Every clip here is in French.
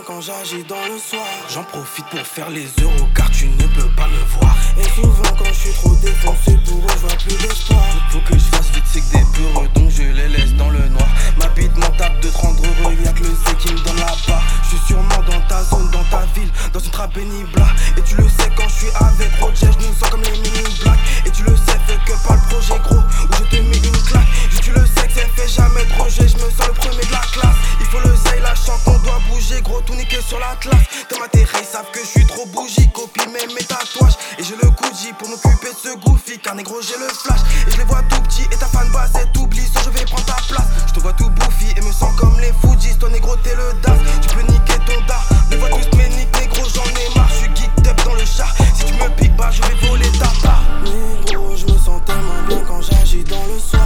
bien quand j'agis dans le soir. J'en profite pour faire les euros car tu ne peux pas me voir. Et souvent quand je suis trop défoncé pour eux je vois plus d'espoir. Faut que je fasse vite, c'est que des peureux donc je les laisse dans le noir. Ma bite m'en tape de te rendre heureux, y'a que le C qui me donne la part. Je suis sûrement dans ta zone, dans ta ville, dans une trappe pénible. Et tu le sais quand je suis avec Roger, je nous sens comme les mini black. Et tu le sais, fait que pas le projet gros où je te mets une claque. Juste tu le sais que c'est fait jamais de rejet, je me sens le premier de la classe. Il faut le zèle, la chante, on doit bouger, gros tout niqué sur l'atlas. Dans ma terre, ils savent que je suis trop bougie, copie même mes tatouages. Et j'ai le coup de J pour m'occuper de ce goofy, car négro j'ai le flash. Et je les vois tout petits et ta fan basse et t'oublies, soit je vais prendre ta place. Je te vois tout bouffi et me sens comme les Fujis, toi négro t'es le DAS. Tu peux niquer ton dar, les vois tous mes niques, négro j'en ai marre. Je suis geek up dans le char, si tu me piques bah je vais voler ta part. Négro je me sens tellement bien quand j'agis dans le soir.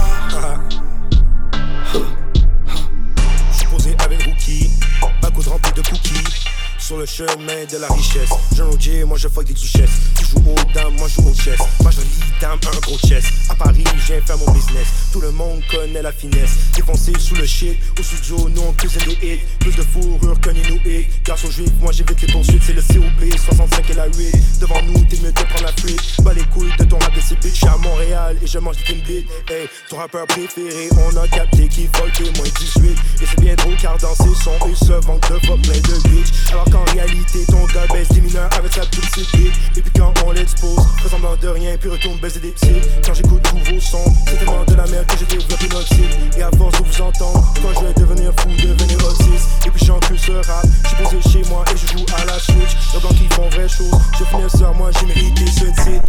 J'suis posé avec Rookie, backwood rempli de cookies. Sur le chemin de la richesse, Jean J, moi je fuck des duchesses. Tu joues aux dames, moi je joue au chess. Moi je lis dame, un gros chess. À Paris, je viens faire mon business. Tout le monde connaît la finesse. Défoncé sous le shit, au studio, nous on cuisine des hits. Plus de fourrure qu'un Inuit. Grâce aux juifs, moi j'évite les poursuites. C'est le COP, 65 et la 8. Devant nous, t'es mieux de prendre la fuite. Bas les couilles de ton rap de ces bitches. J'suis à Montréal et je mange des Timbits. Hey, ton rappeur préféré, on a capté qu'il faut que moins 18. Et c'est bien trop car dans ses sons, ils se vendent de fuck plein de bitch. Alors qu'en réalité, ton gars baisse des mineurs avec sa petite bite. Et puis quand on l'expose, ressemblant de rien, puis retourne baiser des psys. Quand j'écoute tous vos sons, c'est tellement de la merde que j'ai développé notre site. Et à force de vous entendre, quand je vais devenir fou, devenir autiste. Et puis j'encule ce rap, j'suis posé chez moi et je joue à la Switch. Les blancs qui font vraie chose, je finis sur moi, j'ai mérité ce titre.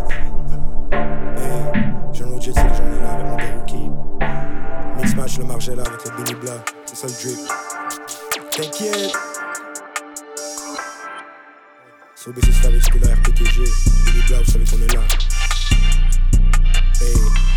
Hey, Jean Jet, c'est le journée là avec mon gars Rookie. Mix match le Margella avec le Benny Blah, c'est ça le drip. T'inquiète. So BC Savage que la RPTG, Benny Blah, vous savez qu'on est là. Hey.